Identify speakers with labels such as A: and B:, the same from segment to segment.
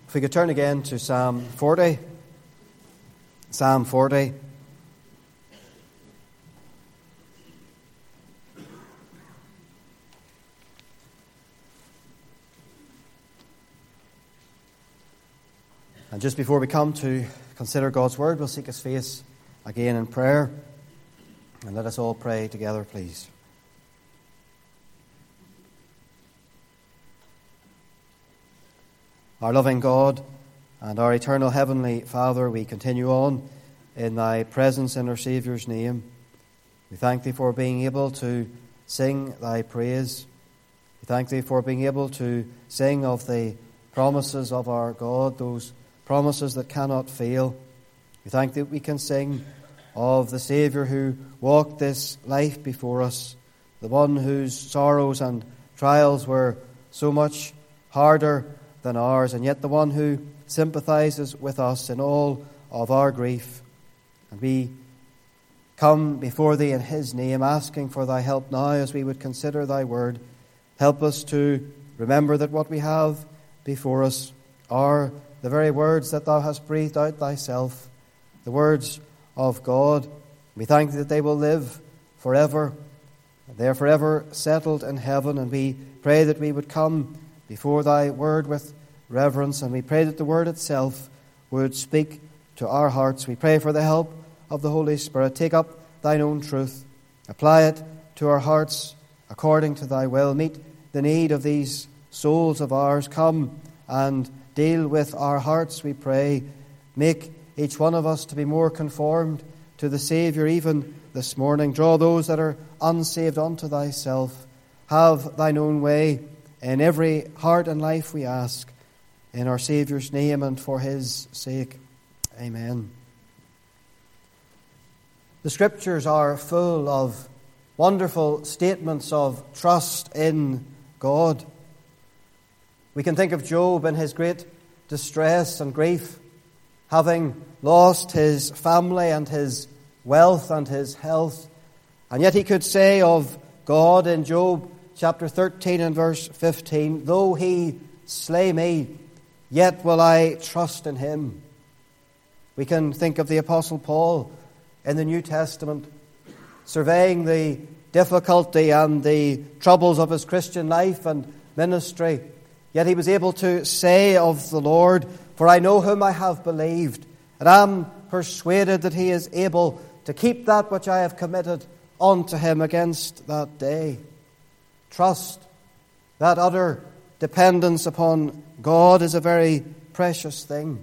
A: If we could turn again to Psalm 40. Psalm 40. And just before we come to consider God's Word, we'll seek His face again in prayer. And let us all pray together, please. Our loving God and our eternal Heavenly Father, we continue on in Thy presence in our Saviour's name. We thank Thee for being able to sing Thy praise. We thank Thee for being able to sing of the promises of our God, those promises that cannot fail. We thank Thee that we can sing of the Saviour who walked this life before us, the one whose sorrows and trials were so much harder than ours, and yet the one who sympathizes with us in all of our grief. And we come before Thee in His name, asking for Thy help now as we would consider Thy word. Help us to remember that what we have before us are the very words that Thou hast breathed out Thyself, the words of God. We thank Thee that they will live forever. They are forever settled in heaven, and we pray that we would come before Thy word with reverence, and we pray that the word itself would speak to our hearts. We pray for the help of the Holy Spirit. Take up Thine own truth, apply it to our hearts according to Thy will. Meet the need of these souls of ours. Come and deal with our hearts, we pray. Make each one of us to be more conformed to the Saviour even this morning. Draw those that are unsaved unto Thyself. Have Thine own way in every heart and life, we ask, in our Saviour's name and for His sake. Amen. The Scriptures are full of wonderful statements of trust in God. We can think of Job in his great distress and grief, having lost his family and his wealth and his health. And yet he could say of God in Job chapter 13 and verse 15, "Though He slay me, yet will I trust in Him." We can think of the Apostle Paul in the New Testament, surveying the difficulty and the troubles of his Christian life and ministry. Yet he was able to say of the Lord, "For I know whom I have believed, and am persuaded that He is able to keep that which I have committed unto Him against that day." Trust, that utter dependence upon God, is a very precious thing.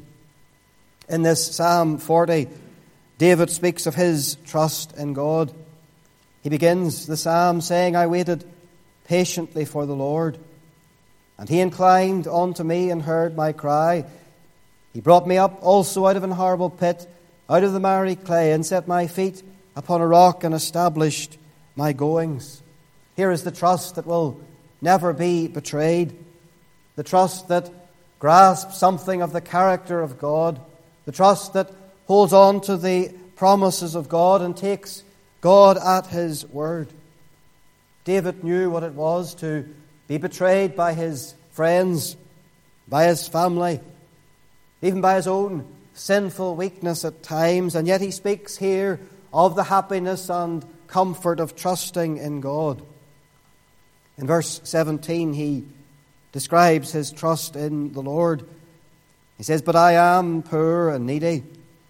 A: In this Psalm 40, David speaks of his trust in God. He begins the psalm saying, "I waited patiently for the Lord, and He inclined unto me and heard my cry. He brought me up also out of an horrible pit, out of the miry clay, and set my feet upon a rock and established my goings." Here is the trust that will never be betrayed, the trust that grasps something of the character of God, the trust that holds on to the promises of God and takes God at His word. David knew what it was to be betrayed by his friends, by his family, even by his own sinful weakness at times, and yet he speaks here of the happiness and comfort of trusting in God. In verse 17, he describes his trust in the Lord. He says, "But I am poor and needy,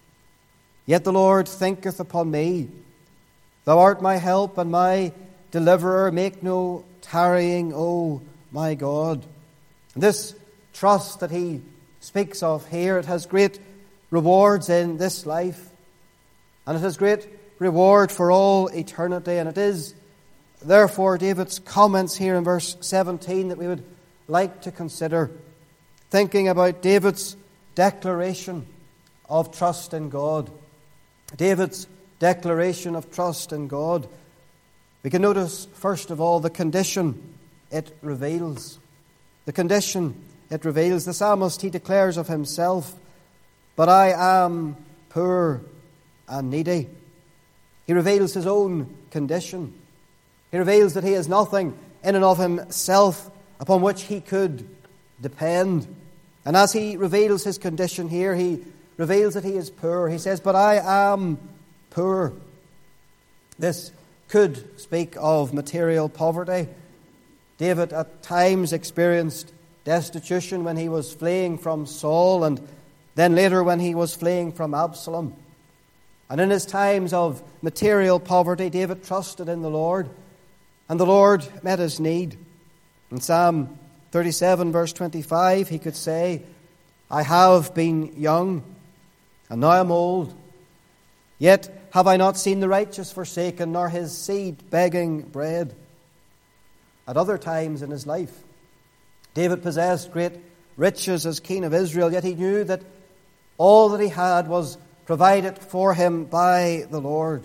A: yet the Lord thinketh upon me. Thou art my help and my deliverer. Make no tarrying, O my God." And this trust that he speaks of here, it has great rewards in this life, and it has great reward for all eternity. And it is therefore David's comments here in verse 17 that we would like to consider, thinking about David's declaration of trust in God. David's declaration of trust in God. We can notice, first of all, the condition it reveals. The condition it reveals. The psalmist, he declares of himself, "But I am poor and needy." He reveals his own condition. He reveals that he has nothing in and of himself upon which he could depend. And as he reveals his condition here, he reveals that he is poor. He says, "But I am poor." This could speak of material poverty. David at times experienced destitution when he was fleeing from Saul, and then later when he was fleeing from Absalom. And in his times of material poverty, David trusted in the Lord, and the Lord met his need. In Psalm 37, verse 25, he could say, "I have been young, and now am old. Yet have I not seen the righteous forsaken, nor his seed begging bread." At other times in his life, David possessed great riches as king of Israel, yet he knew that all that he had was provided for him by the Lord.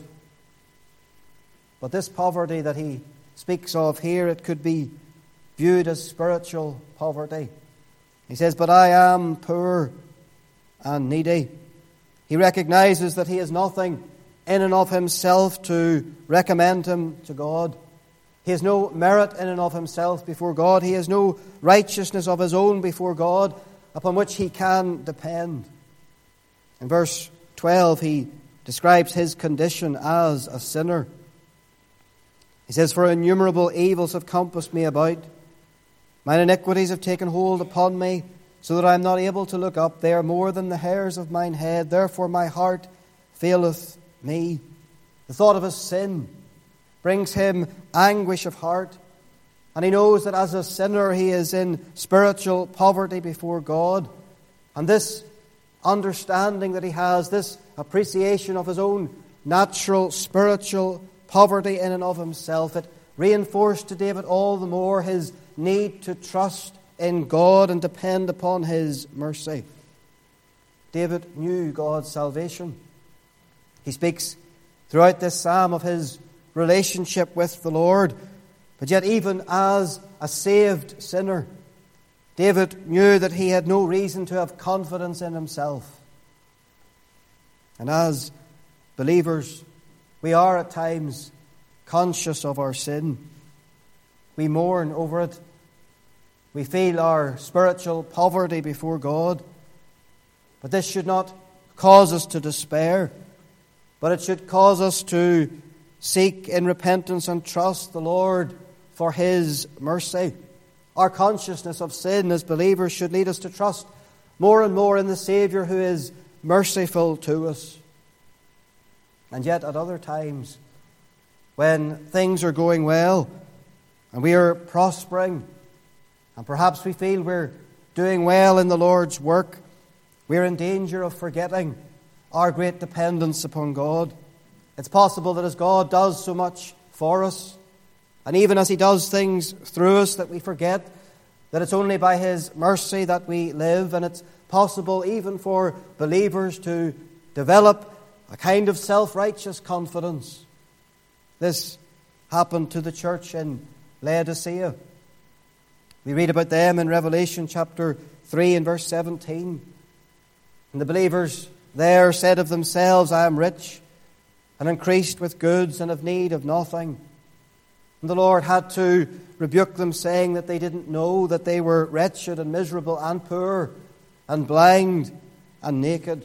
A: But this poverty that he speaks of here, it could be viewed as spiritual poverty. He says, "But I am poor and needy." He recognizes that he has nothing in and of himself to recommend him to God. He has no merit in and of himself before God. He has no righteousness of his own before God upon which he can depend. In verse 12, he describes his condition as a sinner. He says, "For innumerable evils have compassed me about. Mine iniquities have taken hold upon me, so that I am not able to look up. They are more than the hairs of mine head. Therefore my heart faileth me." The thought of his sin brings him anguish of heart, and he knows that as a sinner he is in spiritual poverty before God. And this understanding that he has, this appreciation of his own natural spiritual poverty in and of himself, it reinforced to David all the more his need to trust in God and depend upon his mercy. David knew God's salvation. He speaks throughout this psalm of his relationship with the Lord. But yet even as a saved sinner, David knew that he had no reason to have confidence in himself. And as believers, we are at times conscious of our sin. We mourn over it. We feel our spiritual poverty before God. But this should not cause us to despair, but it should cause us to seek in repentance and trust the Lord for His mercy. Our consciousness of sin as believers should lead us to trust more and more in the Saviour who is merciful to us. And yet at other times, when things are going well and we are prospering, and perhaps we feel we're doing well in the Lord's work, we're in danger of forgetting our great dependence upon God. It's possible that as God does so much for us, and even as He does things through us, that we forget that it's only by His mercy that we live. And it's possible even for believers to develop a kind of self-righteous confidence. This happened to the church in Laodicea. We read about them in Revelation chapter 3 and verse 17. And the believers there said of themselves, "I am rich and increased with goods and have need of nothing." And the Lord had to rebuke them, saying that they didn't know that they were wretched and miserable and poor and blind and naked.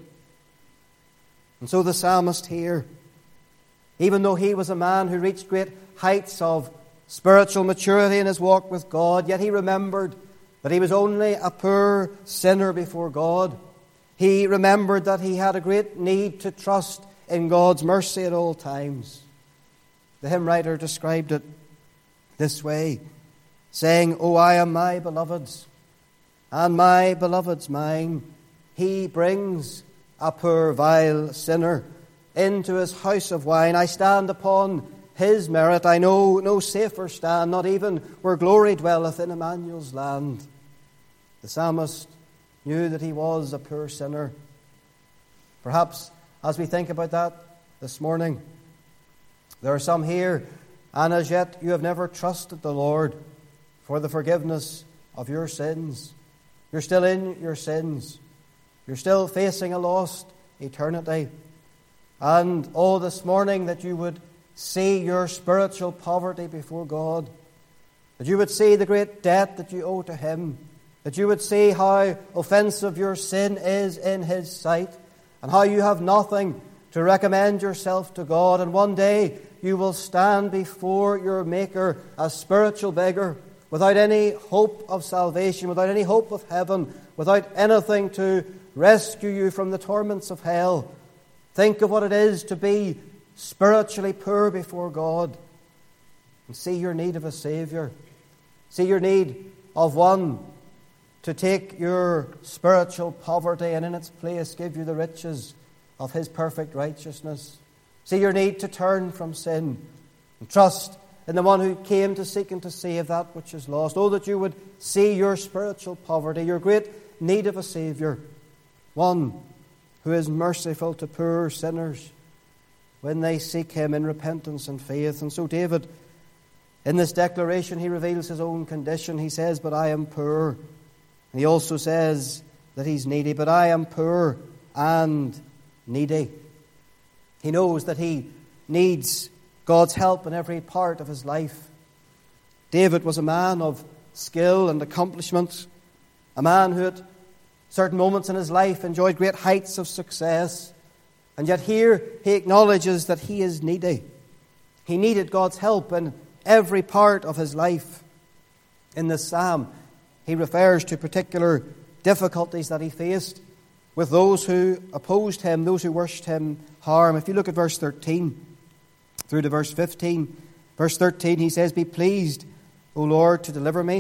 A: And so the psalmist here, even though he was a man who reached great heights of spiritual maturity in his walk with God, yet he remembered that he was only a poor sinner before God. He remembered that he had a great need to trust in God's mercy at all times. The hymn writer described it this way, saying, "O I am my beloved's, and my beloved's mine. He brings a poor vile sinner into his house of wine. I stand upon his merit. I know no safer stand, not even where glory dwelleth in Emmanuel's land." The psalmist knew that he was a poor sinner. Perhaps as we think about that this morning, there are some here, and as yet you have never trusted the Lord for the forgiveness of your sins. You're still in your sins. You're still facing a lost eternity. And this morning that you would see your spiritual poverty before God, that you would see the great debt that you owe to Him, that you would see how offensive your sin is in His sight, and how you have nothing to recommend yourself to God, and one day you will stand before your Maker a spiritual beggar, without any hope of salvation, without any hope of heaven, without anything to rescue you from the torments of hell. Think of what it is to be spiritually poor before God, and see your need of a Saviour. See your need of one to take your spiritual poverty and in its place give you the riches of His perfect righteousness. See your need to turn from sin and trust in the one who came to seek and to save that which is lost. Oh, that you would see your spiritual poverty, your great need of a Saviour, one who is merciful to poor sinners when they seek Him in repentance and faith. And so David, in this declaration, he reveals his own condition. He says, "But I am poor." And he also says that he's needy. "But I am poor and needy." He knows that he needs God's help in every part of his life. David was a man of skill and accomplishment, a man who at certain moments in his life enjoyed great heights of success. And yet here he acknowledges that he is needy. He needed God's help in every part of his life. In this psalm, he refers to particular difficulties that he faced with those who opposed him, those who wished him harm. If you look at verse 13 through to verse 15, verse 13 he says, "Be pleased, O Lord, to deliver me.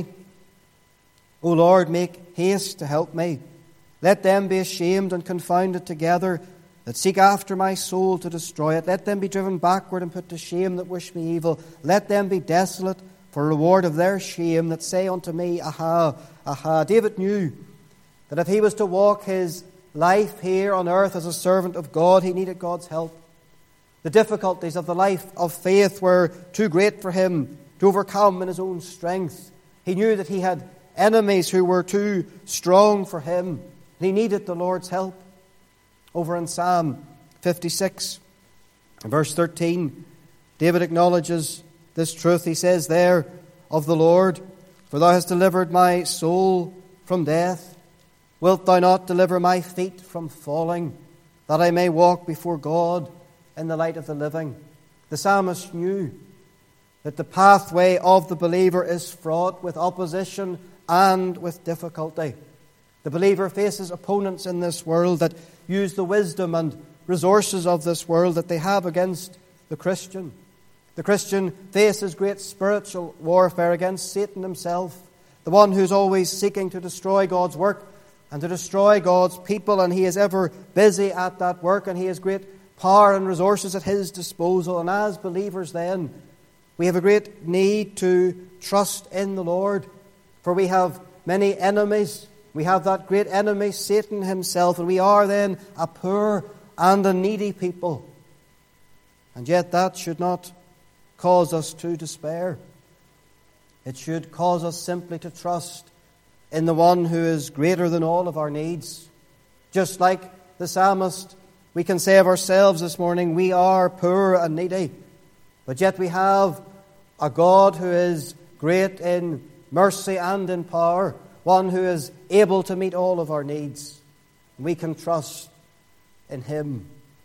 A: O Lord, make haste to help me. Let them be ashamed and confounded together that seek after my soul to destroy it. Let them be driven backward and put to shame that wish me evil. Let them be desolate for reward of their shame that say unto me, Aha, aha." David knew that if he was to walk his life here on earth as a servant of God, he needed God's help. The difficulties of the life of faith were too great for him to overcome in his own strength. He knew that he had enemies who were too strong for him. He needed the Lord's help. Over in Psalm 56, verse 13, David acknowledges this truth. He says there of the Lord, "For thou hast delivered my soul from death. Wilt thou not deliver my feet from falling, that I may walk before God in the light of the living?" The psalmist knew that the pathway of the believer is fraught with opposition and with difficulty. The believer faces opponents in this world that use the wisdom and resources of this world that they have against the Christian. The Christian faces great spiritual warfare against Satan himself, the one who's always seeking to destroy God's work and to destroy God's people, and he is ever busy at that work, and he has great power and resources at his disposal. And as believers then, we have a great need to trust in the Lord, for we have many enemies. We have that great enemy, Satan himself, and we are then a poor and a needy people. And yet that should not cause us to despair. It should cause us simply to trust in the one who is greater than all of our needs. Just like the psalmist, we can say of ourselves this morning, we are poor and needy, but yet we have a God who is great in mercy and in power, one who is able to meet all of our needs. We can trust in Him.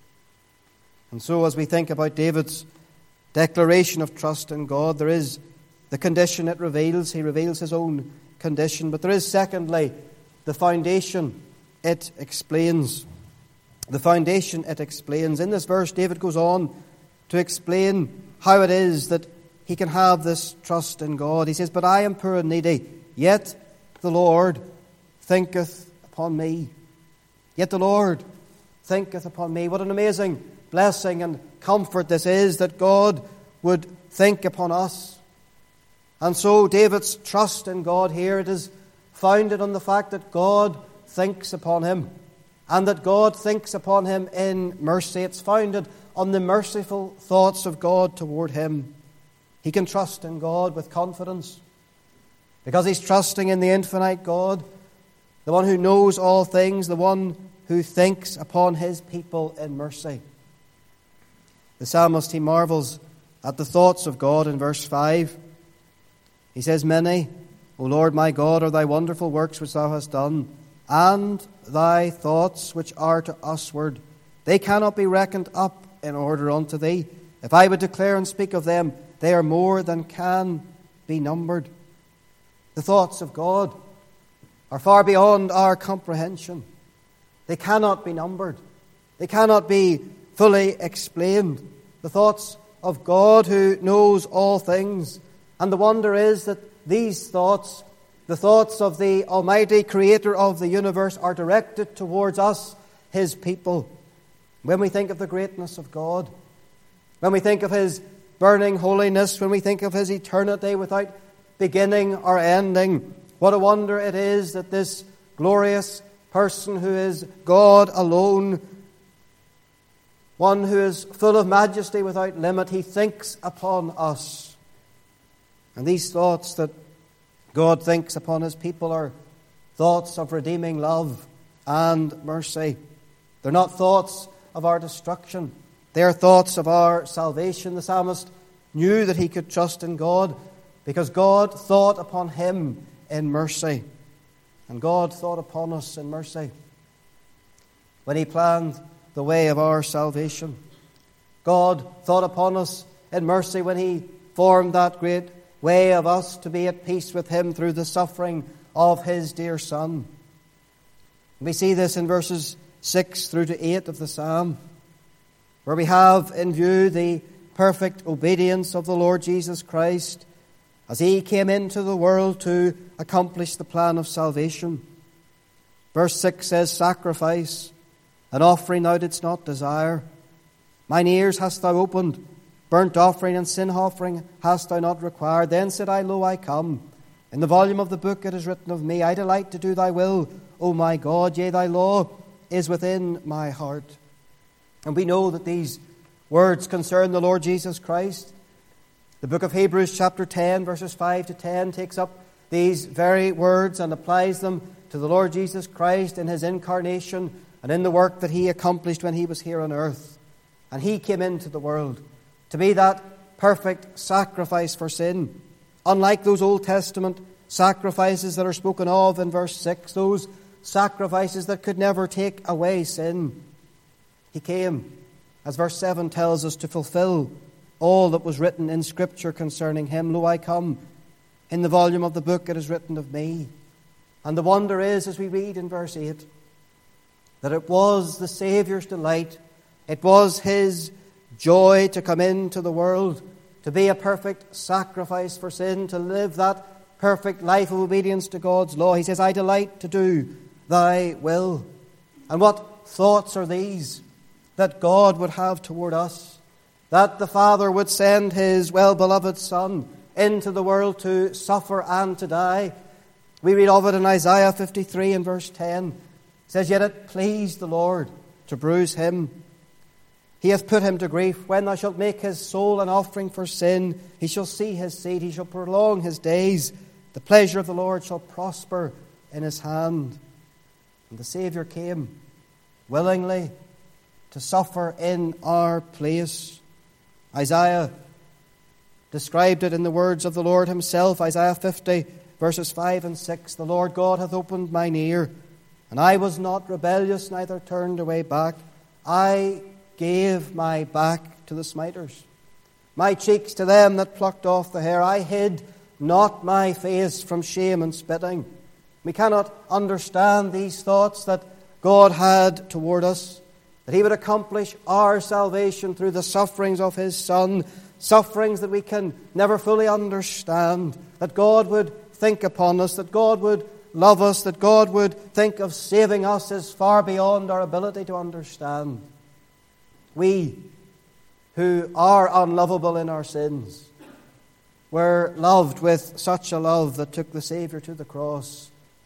A: And so as we think about David's declaration of trust in God, there is the condition it reveals. He reveals his own condition. But there is, secondly, the foundation it explains. The foundation it explains. In this verse, David goes on to explain how it is that he can have this trust in God. He says, "But I am poor and needy, yet the Lord thinketh upon me." Yet the Lord thinketh upon me. What an amazing blessing and comfort this is, that God would think upon us. And so David's trust in God here, it is founded on the fact that God thinks upon him, and that God thinks upon him in mercy. It's founded on the merciful thoughts of God toward him. He can trust in God with confidence, because he's trusting in the infinite God, the one who knows all things, the one who thinks upon his people in mercy. The psalmist, he marvels at the thoughts of God in verse 5. He says, "Many O Lord my God, are thy wonderful works which thou hast done, and thy thoughts which are to usward. They cannot be reckoned up in order unto thee. If I would declare and speak of them, they are more than can be numbered. The thoughts of God are far beyond our comprehension. They cannot be numbered. They cannot be fully explained. The thoughts of God who knows all things. And the wonder is that these thoughts, the thoughts of the Almighty Creator of the universe, are directed towards us, His people. When we think of the greatness of God, when we think of His burning holiness, when we think of His eternity without beginning or ending, what a wonder it is that this glorious person who is God alone, one who is full of majesty without limit, He thinks upon us. And these thoughts that God thinks upon His people are thoughts of redeeming love and mercy. They're not thoughts of our destruction. They are thoughts of our salvation. The psalmist knew that he could trust in God because God thought upon him in mercy. And God thought upon us in mercy when He planned the way of our salvation. God thought upon us in mercy when He formed that great way of us to be at peace with Him through the suffering of His dear Son. We see this in verses 6 through to 8 of the psalm, where we have in view the perfect obedience of the Lord Jesus Christ as He came into the world to accomplish the plan of salvation. Verse 6 says, "Sacrifice, an offering thou didst not desire. Mine ears hast thou opened. Burnt offering and sin offering hast thou not required. Then said I, Lo, I come. In the volume of the book it is written of me, I delight to do thy will, O my God. Yea, thy law is within my heart." And we know that these words concern the Lord Jesus Christ. The book of Hebrews chapter 10, verses 5 to 10, takes up these very words and applies them to the Lord Jesus Christ in His incarnation and in the work that He accomplished when He was here on earth. And He came into the world to be that perfect sacrifice for sin. Unlike those Old Testament sacrifices that are spoken of in verse 6, those sacrifices that could never take away sin, He came, as verse 7 tells us, to fulfill all that was written in Scripture concerning Him. Lo, I come. In the volume of the book it is written of me. And the wonder is, as we read in verse 8, that it was the Saviour's delight, it was His joy to come into the world, to be a perfect sacrifice for sin, to live that perfect life of obedience to God's law. He says, I delight to do thy will. And what thoughts are these that God would have toward us? That the Father would send His well-beloved Son into the world to suffer and to die. We read of it in Isaiah 53 and verse 10. It says, Yet it pleased the Lord to bruise Him. He hath put Him to grief. When thou shalt make His soul an offering for sin, He shall see His seed, He shall prolong His days. The pleasure of the Lord shall prosper in His hand. And the Saviour came willingly to suffer in our place. Isaiah described it in the words of the Lord Himself. Isaiah 50, verses 5 and 6. The Lord God hath opened mine ear, and I was not rebellious, neither turned away back. I gave my back to the smiters, my cheeks to them that plucked off the hair. I hid not my face from shame and spitting. We cannot understand these thoughts that God had toward us, that He would accomplish our salvation through the sufferings of His Son, sufferings that we can never fully understand, that God would think upon us, that God would love us, that God would think of saving us is far beyond our ability to understand. We, who are unlovable in our sins, were loved with such a love that took the Saviour to the cross.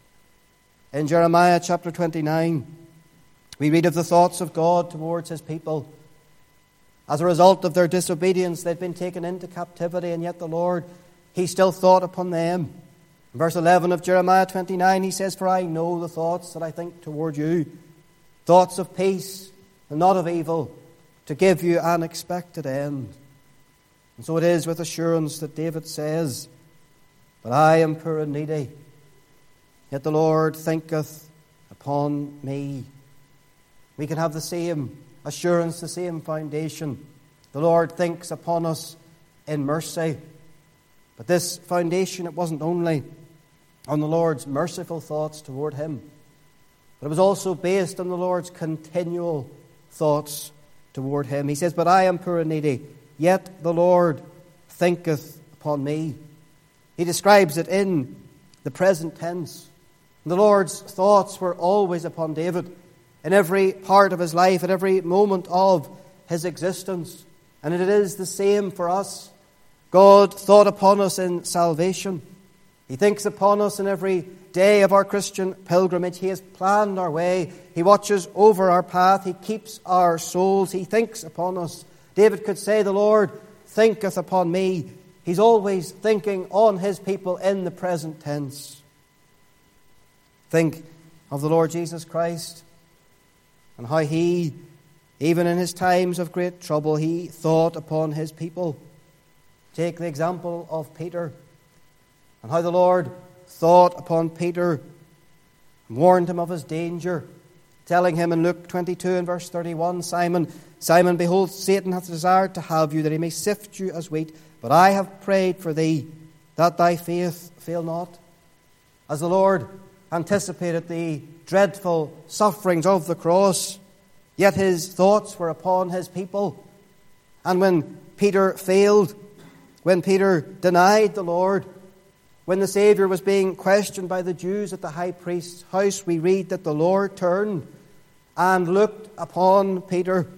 A: In Jeremiah chapter 29, we read of the thoughts of God towards His people. As a result of their disobedience, they'd been taken into captivity, and yet the Lord, He still thought upon them. In verse 11 of Jeremiah 29, He says, For I know the thoughts that I think toward you, thoughts of peace and not of evil, to give you an expected end. And so it is with assurance that David says, but I am poor and needy. Yet the Lord thinketh upon me. We can have the same assurance, the same foundation. The Lord thinks upon us in mercy. But this foundation, it wasn't only on the Lord's merciful thoughts toward him, but it was also based on the Lord's continual thoughts toward him. He says, but I am poor and needy, yet the Lord thinketh upon me. He describes it in the present tense. The Lord's thoughts were always upon David, in every part of his life, at every moment of his existence. And it is the same for us. God thought upon us in salvation. He thinks upon us in every day of our Christian pilgrimage. He has planned our way. He watches over our path. He keeps our souls. He thinks upon us. David could say, the Lord thinketh upon me. He's always thinking on his people in the present tense. Think of the Lord Jesus Christ and how he, even in his times of great trouble, he thought upon his people. Take the example of Peter and how the Lord thought upon Peter and warned him of his danger, telling him in Luke 22 and verse 31, Simon, Simon, behold, Satan hath desired to have you, that he may sift you as wheat, but I have prayed for thee, that thy faith fail not. As the Lord anticipated the dreadful sufferings of the cross, yet his thoughts were upon his people. And when Peter failed, when Peter denied the Lord, when the Saviour was being questioned by the Jews at the high priest's house, we read that the Lord turned and looked upon Peter.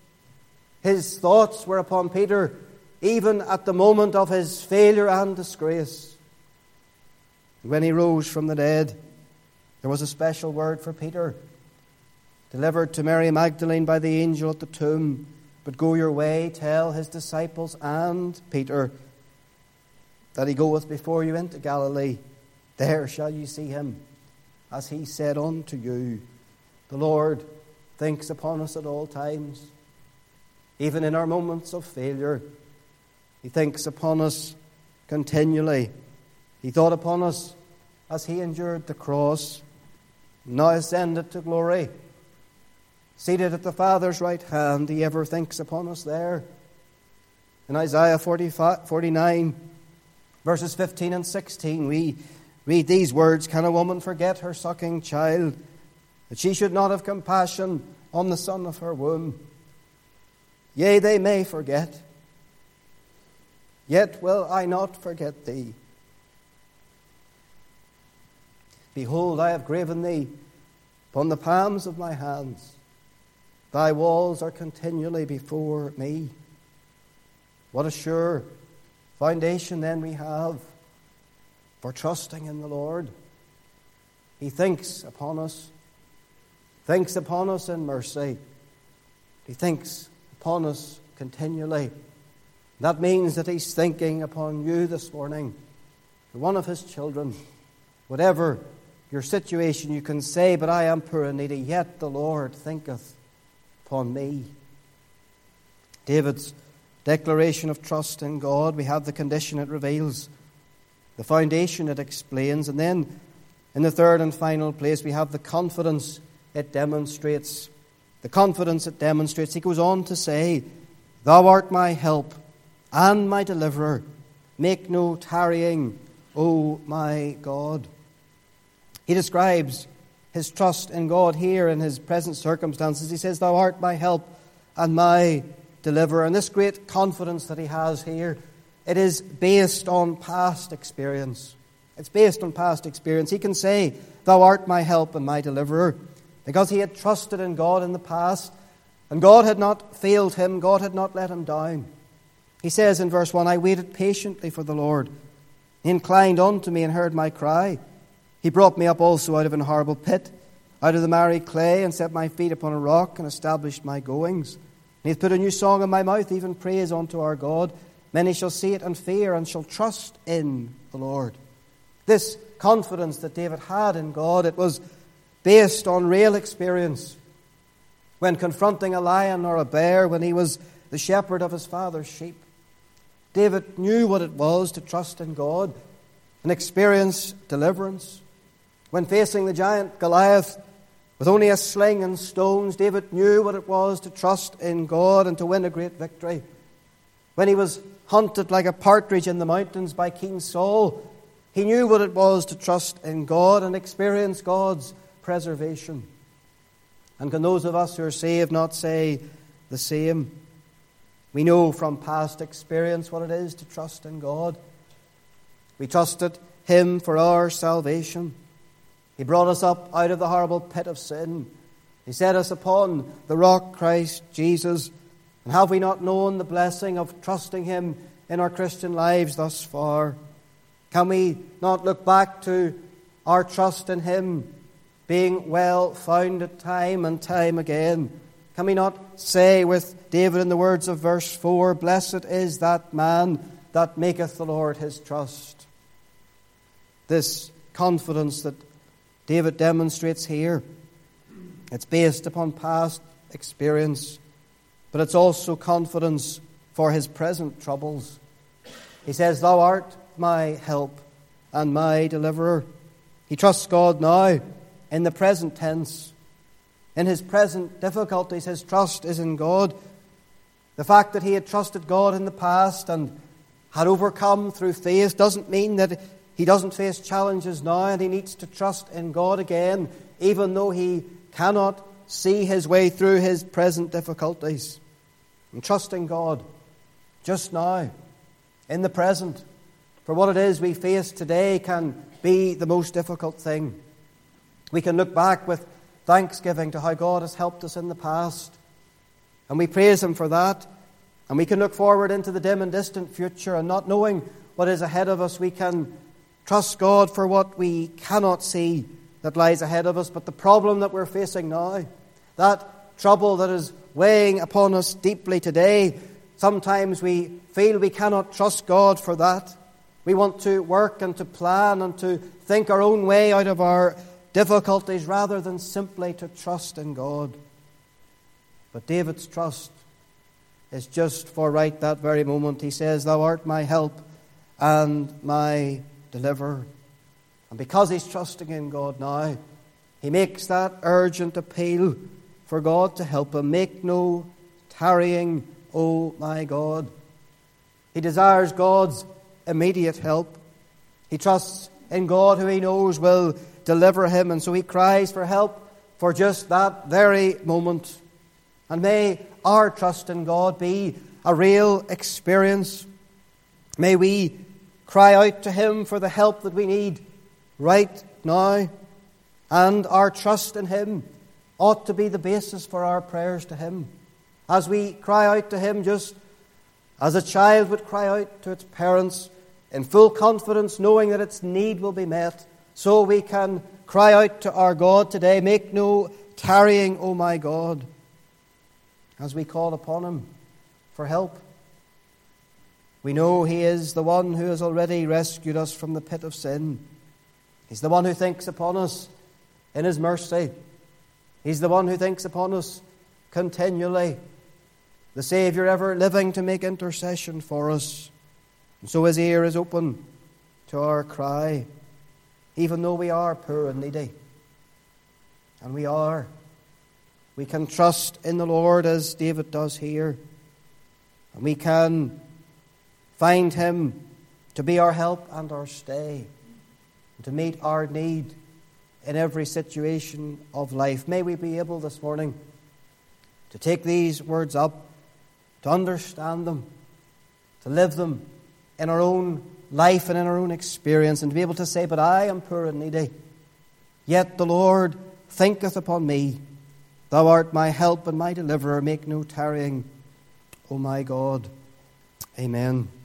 A: His thoughts were upon Peter even at the moment of his failure and disgrace. When he rose from the dead, there was a special word for Peter, delivered to Mary Magdalene by the angel at the tomb. But go your way, tell his disciples and Peter that he goeth before you into Galilee. There shall you see him, as he said unto you. The Lord thinks upon us at all times, even in our moments of failure. He thinks upon us continually. He thought upon us as he endured the cross, now ascended to glory, seated at the Father's right hand. He ever thinks upon us there. In Isaiah 49, verses 15 and 16, we read these words, Can a woman forget her sucking child, that she should not have compassion on the son of her womb? Yea, they may forget, yet will I not forget thee. Behold, I have graven thee upon the palms of my hands. Thy walls are continually before me. What a sure foundation then we have for trusting in the Lord. He thinks upon us in mercy. He thinks upon us continually. That means that he's thinking upon you this morning, one of his children. Whatever your situation, you can say, but I am poor and needy, yet the Lord thinketh upon me. David's declaration of trust in God, we have the condition it reveals, the foundation it explains, and then in the third and final place we have the confidence it demonstrates. The confidence it demonstrates. He goes on to say, Thou art my help and my deliverer. Make no tarrying, O my God. He describes his trust in God here in his present circumstances. He says, Thou art my help and my deliverer. And this great confidence that he has here, it is based on past experience. It's based on past experience. He can say, Thou art my help and my deliverer, because he had trusted in God in the past, and God had not failed him. God had not let him down. He says in verse 1, I waited patiently for the Lord. He inclined unto me and heard my cry. He brought me up also out of an horrible pit, out of the miry clay, and set my feet upon a rock, and established my goings. And he hath put a new song in my mouth, even praise unto our God. Many shall see it and fear, and shall trust in the Lord. This confidence that David had in God, it was based on real experience. When confronting a lion or a bear, when he was the shepherd of his father's sheep, David knew what it was to trust in God. and experience deliverance. When facing the giant Goliath with only a sling and stones, David knew what it was to trust in God and to win a great victory. When he was hunted like a partridge in the mountains by King Saul, he knew what it was to trust in God and experience God's preservation. And can those of us who are saved not say the same? We know from past experience what it is to trust in God. We trusted Him for our salvation. He brought us up out of the horrible pit of sin. He set us upon the rock, Christ Jesus. And have we not known the blessing of trusting Him in our Christian lives thus far? Can we not look back to our trust in Him being well founded time and time again? Can we not say with David in the words of verse 4, "Blessed is that man that maketh the Lord his trust"? This confidence that David demonstrates here, it's based upon past experience, but it's also confidence for his present troubles. He says, "Thou art my help and my deliverer." He trusts God now in the present tense. In his present difficulties, his trust is in God. The fact that he had trusted God in the past and had overcome through faith doesn't mean that he doesn't face challenges now and he needs to trust in God again, even though he cannot see his way through his present difficulties. And trusting God just now, in the present, for what it is we face today can be the most difficult thing. We can look back with thanksgiving to how God has helped us in the past, and we praise Him for that. And we can look forward into the dim and distant future, and not knowing what is ahead of us, we can trust God for what we cannot see that lies ahead of us. But the problem that we're facing now, that trouble that is weighing upon us deeply today, sometimes we feel we cannot trust God for that. We want to work and to plan and to think our own way out of our difficulties rather than simply to trust in God. But David's trust is just for right that very moment. He says, "Thou art my help and my deliverer." And because he's trusting in God now, he makes that urgent appeal for God to help him. "Make no tarrying, O my God." He desires God's immediate help. He trusts in God who he knows will deliver him, and so he cries for help for just that very moment. And may our trust in God be a real experience. May we cry out to Him for the help that we need right now. And our trust in Him ought to be the basis for our prayers to Him. As we cry out to Him just as a child would cry out to its parents in full confidence, knowing that its need will be met, so we can cry out to our God today, "Make no tarrying, O my God," as we call upon Him for help. We know He is the one who has already rescued us from the pit of sin. He's the one who thinks upon us in His mercy. He's the one who thinks upon us continually. The Saviour ever living to make intercession for us. And so His ear is open to our cry, even though we are poor and needy. And we are. We can trust in the Lord as David does here. And we can find Him to be our help and our stay, and to meet our need in every situation of life. May we be able this morning to take these words up, to understand them, to live them in our own life and in our own experience, and to be able to say, "But I am poor and needy, yet the Lord thinketh upon me. Thou art my help and my deliverer. Make no tarrying, O my God." Amen.